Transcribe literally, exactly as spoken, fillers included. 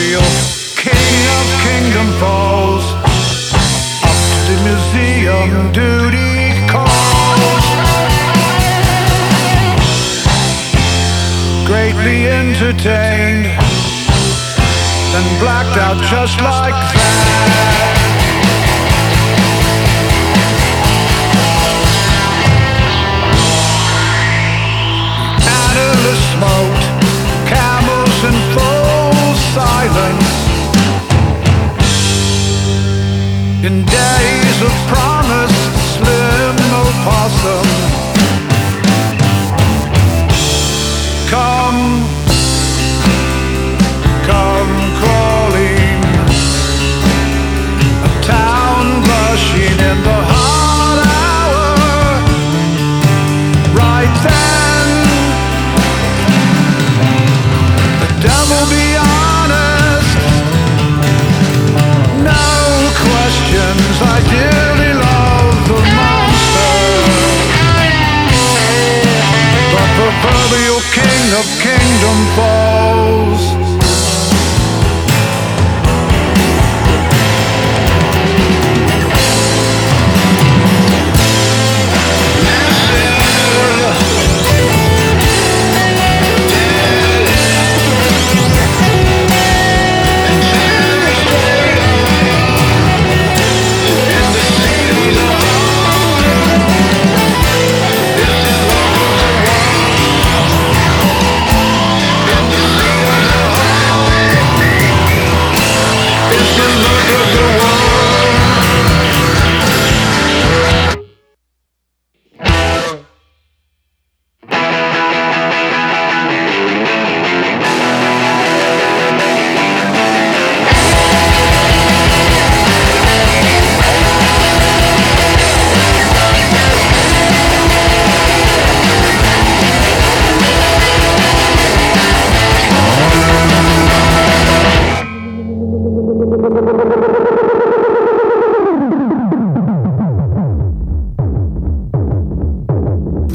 proverbial king of kingdom falls. Up to the museum duty calls. Greatly entertained, then blacked out just like that. Smoked camels in full silence. In days of promise, slim opossum, come, come crawling, a town blushing in the hot hour, right then. Devil, be honest, no questions. I dearly love the monster, the proverbial king of kings.